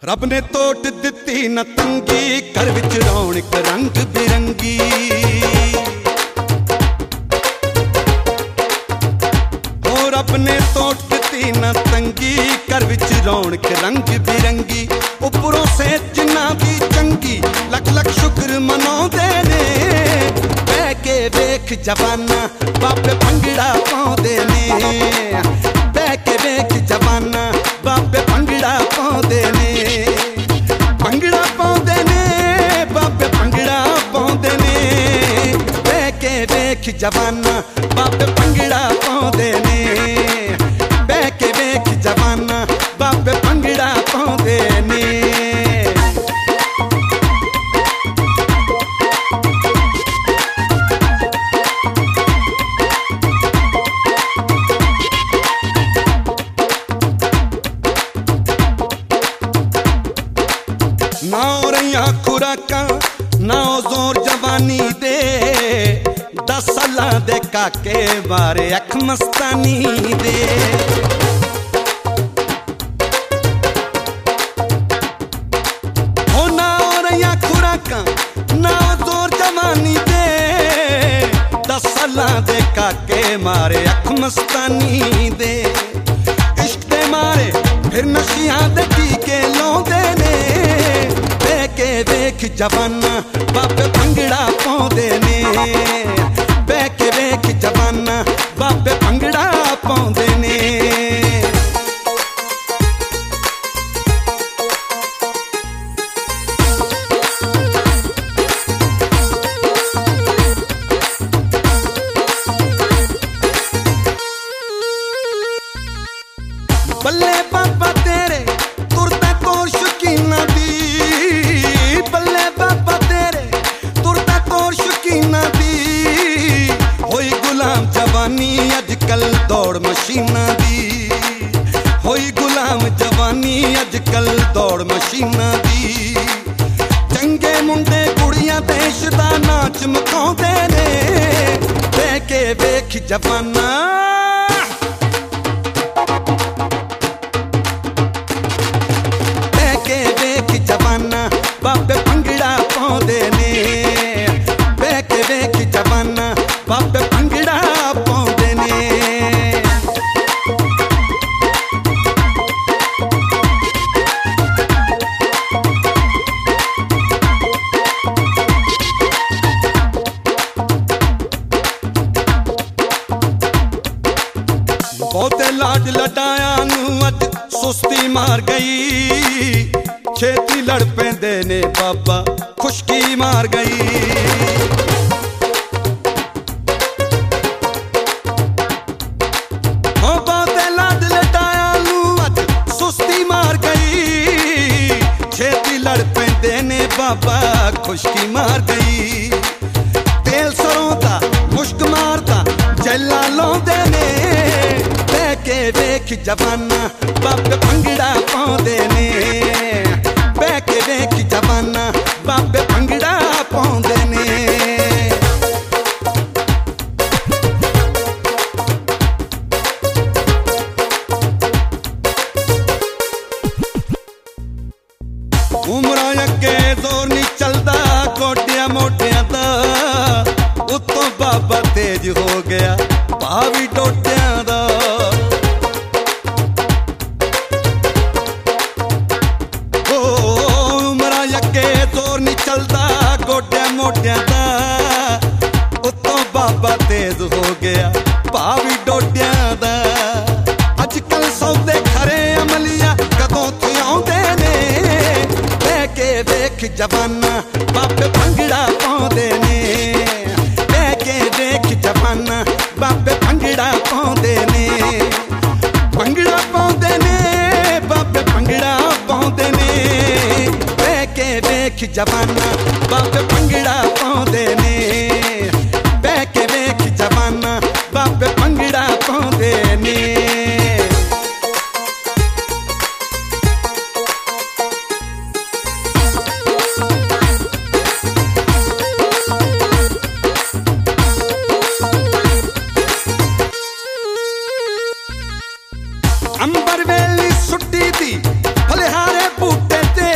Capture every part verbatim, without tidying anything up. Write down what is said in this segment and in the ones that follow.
रब ने तोट दिती न तंगी, घर विच रौनक रंग बिरंगी। ओ रब ने तोट दिती न तंगी, घर विच रौनक रंग बिरंगी। उपरों से जिन्ना दी चंगी, लख लख शुक्र मनाउंदे ने। बह के वेख जवाना बाबे भंगड़ा पाउंदे ने। बह के वेख जवाना बाबे भंगड़ा पाउंदे ने। भंगड़ा पाउंदे ने बाबे भंगड़ा पाउंदे ने। बह के वेख जवाना बाबे भंगड़ा पाउंदे ने। बह के वेख जवाना बाबे भंगड़ा पाउंदे ने। ना रही खुराका ना जोर जवानी दे, दस साल दे काके बारे अख मस्तानी दे। हो ना रही खुराका ना जोर जवानी दे, दस साल दे काके मारे अख मस्तानी दे। इश्क दे मारे फिर नशियां दे टीके लाउंदे ने। के वेख जवाना बाबे भंगड़ा पाउंदे ने। बह के वेख जवाना बाबे भंगड़ा पाउंदे ने। बल्ले बाबा तेरे तुरता कोर शकीना दी। अजकल दौड़ मशीना दी, होई गुलाम जवानी अजकल दौड़ मशीना दी। चंगे मुंडे कुड़ियां देश दा नाच मकाउंदे ने। बह के वेख जवाना बह के वेख जवाना बाबे भंगड़ा पाउंदे ने। बह के वेख जवाना बाबे भंगड़ा पाउंदे ने। बहुते लाड लडाया नू अज सुस्ती मार गई। छेती लड़ पैंदे ने बाबा खुशकी मार गई। लड़ पैंदे ने बाबा खुशकी मार गई। तेल सरों दा मुश्क मारदा जैला लाउंदे ने। बह के वेख जवाना बाबे भंगड़ा पाउंदे ने। बह के वेख जवाना बाबे भंगड़ा पाउंदे ने। उमरा अगे जोर नहीं चलदा गोडिया मोटिया दा। उत्तों बाबा तेज हो गया भावी डोटिया दा। ओ उमरा अगे जोर नहीं चलदा गोडिया मोटिया दा। उत्तों बाबा तेज हो गया भावी डोटिया दा। अजकल सौदे खरे अमलिया कदों थी आउंदे ने। के वेख जवाना बाबे भंगड़ा पाउंदे ने। बह के वेख जवाना बाबे भंगड़ा पाउंदे ने। भंगड़ा पाउंदे ने बाबे भंगड़ा पाउंदे ने। बह के वेख जवाना बाबे भंगड़ा पाउंदे ने। बह के वेख जवाना बाबे भंगड़ा पाउंदे ने। अंबर वेली सुट्टी थी फलिहारे बूटे ते।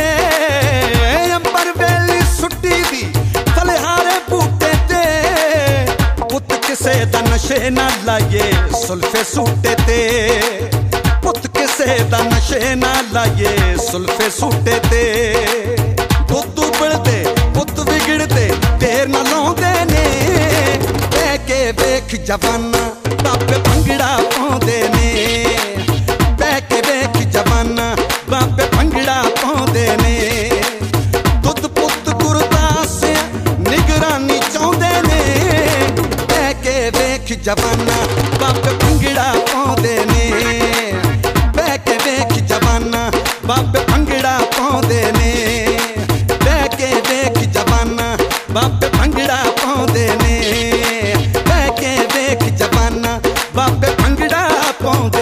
ना लाइए सुल्फे सूटे ते, पुत किसे दा नशे ना लाइए सुल्फे सूटे ते। दुद्ध उबलदे पुत विगड़दे देर ना लाउंदे ने, बह के वेख जवाना बाबे भंगड़ा पाउंदे ने, बह के वेख जवाना बाबे भंगड़ा पाउंदे ने। दुद्ध पुत गुरदास निगरानी चाहुंदे ने, बह के वेख जवाना बाबे भंगड़ा पाउंदे ने, बह के वेख जवाना बाबे भंगड़ा पाउंदे ने, बह के वेख जवाना बाबे भंगड़ा पाउंदे ने, बह के वेख जवाना बाबे भंगड़ा पाउंदे।